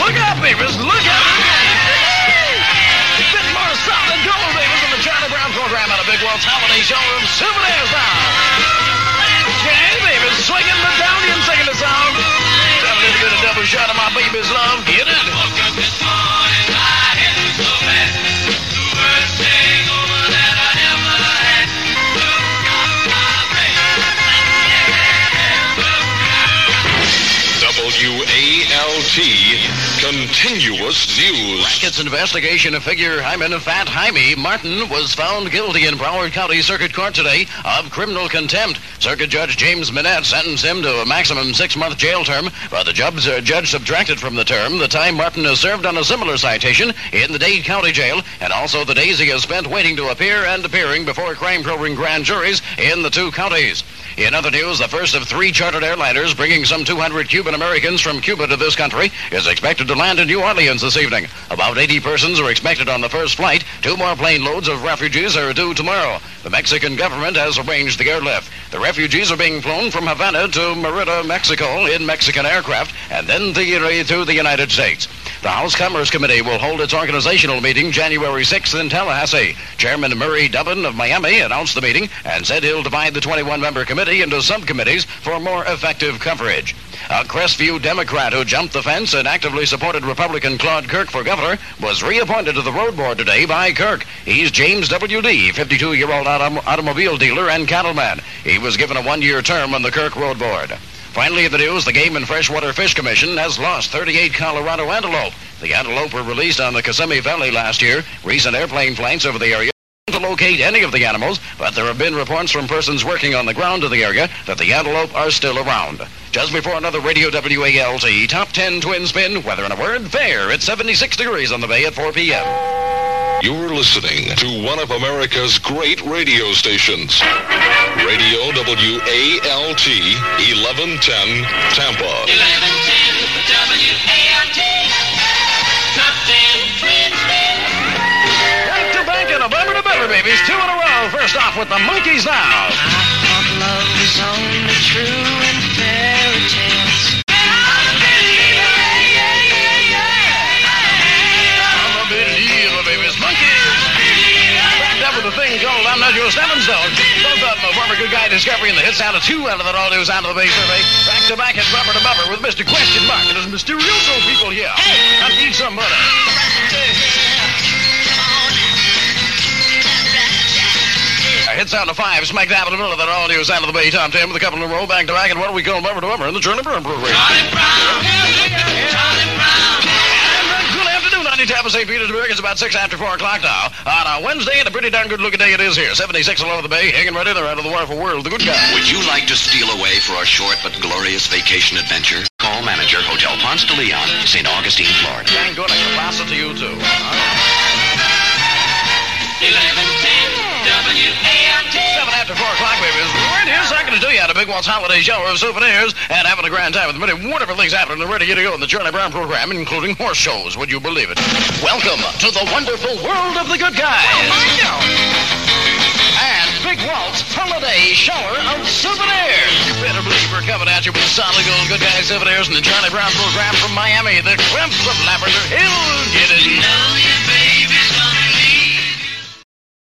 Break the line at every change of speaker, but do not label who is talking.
Look out, babies. Look out. A bit more solid gold, babies, in the Charlie Brown program on a Big Walt's holiday show of souvenirs now. Okay, babies, swinging the down and singing the song. Got a little bit of double shot of my baby's love. Get it?
WALT Continuous News.
Brackett's investigation figure Hyman Fat Jaime Martin was found guilty in Broward County Circuit Court today of criminal contempt. Circuit Judge James Minette sentenced him to a maximum 6-month jail term, but the judge subtracted from the term the time Martin has served on a similar citation in the Dade County Jail, and also the days he has spent waiting to appear and appearing before crime-probing grand juries in the 2 counties. In other news, the first of 3 chartered airliners bringing some 200 Cuban Americans from Cuba to this country is expected to land in New Orleans this evening. About 80 persons are expected on the first flight. 2 more plane loads of refugees are due tomorrow. The Mexican government has arranged the airlift. The refugees are being flown from Havana to Merida, Mexico in Mexican aircraft, and then to the United States. The House Commerce Committee will hold its organizational meeting January 6th in Tallahassee. Chairman Murray Dubbin of Miami announced the meeting and said he'll divide the 21-member committee into subcommittees for more effective coverage. A Crestview Democrat who jumped the fence and actively supported Republican Claude Kirk for governor was reappointed to the road board today by Kirk. He's James W. Lee, 52-year-old automobile dealer and cattleman. He was given a 1-year term on the Kirk road board. Finally, in the news, the Game and Freshwater Fish Commission has lost 38 Colorado antelope. The antelope were released on the Kissimmee Valley last year. Recent airplane flights over the area to locate any of the animals, but there have been reports from persons working on the ground of the area that the antelope are still around. Just before another Radio WALT Top 10 Twin Spin, weather in a word, fair. It's 76 degrees on the bay at 4 p.m.
You're listening to one of America's great radio stations. Radio WALT 1110 Tampa.
1110 WALT Top 10 Twin Spin.
Back to back and a bumper to bumper, babies. 2 in a row. First off with the Monkees now.
I thought love was only true in fairy tales.
The thing called I'm Not Your Stepping Stone. Both of them a former good guy discovery in the hit sound of 2 out of that all-new sound of the Bay survey. Back to back and bumper to bumper with Mr. Question Mark and his Mysterioso people here. I need some butter. A hit sound of 5 smack dab in the middle of that all-new sound of the Bay top 10 with a couple in a row back to back and what do we call bumper to bumper in the Charlie Brown program.
Charlie Brown. Charlie Brown.
Tampa, St. Petersburg. It's about 6 after 4 o'clock now on a Wednesday, and a pretty darn good-looking day it is here. 76 all over the bay, hanging right in there out of the wonderful world, the good guy.
Would you like to steal away for a short but glorious vacation adventure? Call manager Hotel Ponce de Leon, St. Augustine, Florida.
Dang good, I can pass it to you, too.
1110 WALT
7 after 4 o'clock, baby. Right here, second to do you at a Big Walt's holiday show of souvenirs and having a grand time with many wonderful things happening and ready to go in the Charlie Brown program, including horse shows. Would you believe it? Welcome to the wonderful world of the good guys. And Big Walt's holiday shower of souvenirs. You better believe we're coming at you with solid gold good guys souvenirs and the Charlie Brown program from Miami, the Cliffs of Lavender Hill. Get it?
You know you